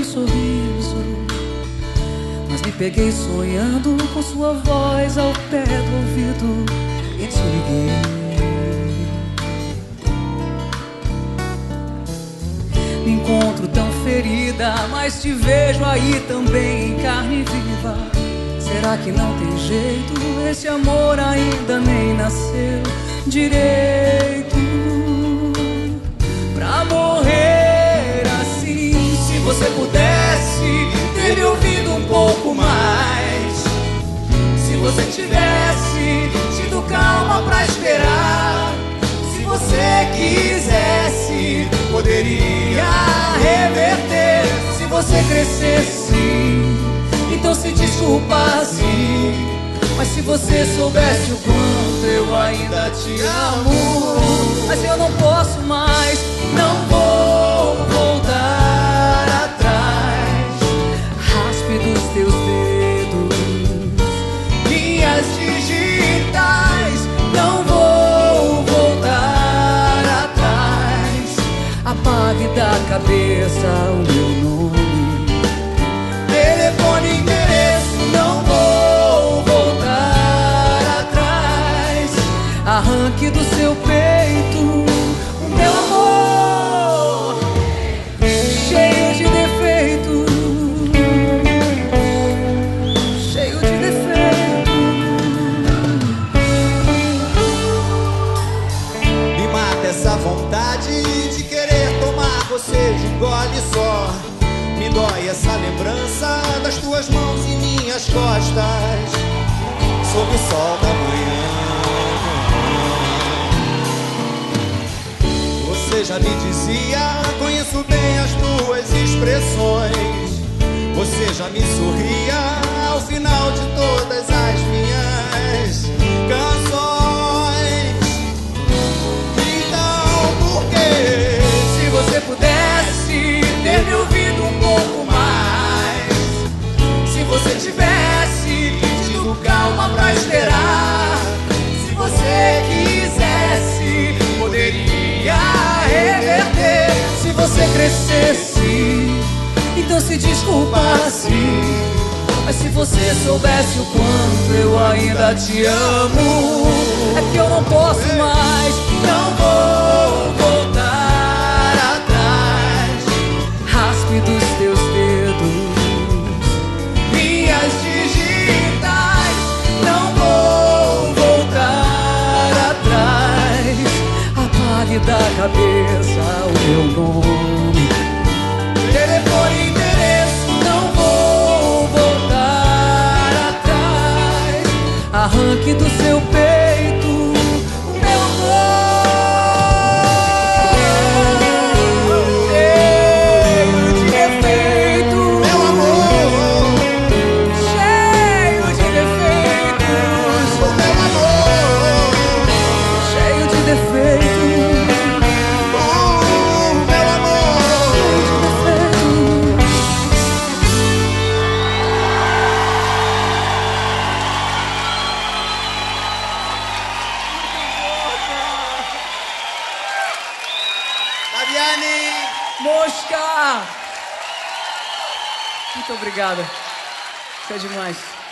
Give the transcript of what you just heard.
sorriso, mas me peguei sonhando com sua voz ao pé do ouvido e te liguei. Me encontro tão ferida, mas te vejo aí também em carne viva. Será que não tem jeito? Esse amor ainda nem nasceu direito pra morrer assim. Se você pudesse ter me ouvido um pouco mais, se você tivesse tido calma pra esperar, se você quisesse, poderia reverter. Se você crescesse, então se desculpasse. Mas se você soubesse o quanto eu ainda te amo. Mas eu não posso mais, não vou voltar atrás. Raspe dos teus dedos minhas digitais. Não vou voltar atrás. Apague da cabeça o meu nome, telefone, endereço. Não vou voltar atrás. Arranque do seu peito o meu amor cheio de defeito, cheio de defeito. Me mata essa vontade de querer tomar você de um gole só. Me dói essa lembrança das tuas mãos em minhas costas, sob o sol da manhã. Você já me dizia, conheço bem as tuas expressões. Você já me sorria ao final de todas as minhas canções. Então por quê? Se você pudesse ter me ouvido um pouco mais, se você tivesse tido calma pra esperar, se você quisesse, poderia reverter. Se você crescesse, então se desculpasse. Mas se você soubesse o quanto eu ainda te amo. É que eu não posso mais, não vou voltar atrás. Raspe dos teus dedos minhas digitais. Não vou voltar atrás. Apague da cabeça o meu nome, telefone, endereço. Não vou voltar atrás. Arranque do seu peito o meu amor cheio de defeito. Meu amor, Cheio de defeitos. o meu amor, Cheio de defeitos. o meu amor. Fabiane! Mosca! Muito obrigada. Você é demais.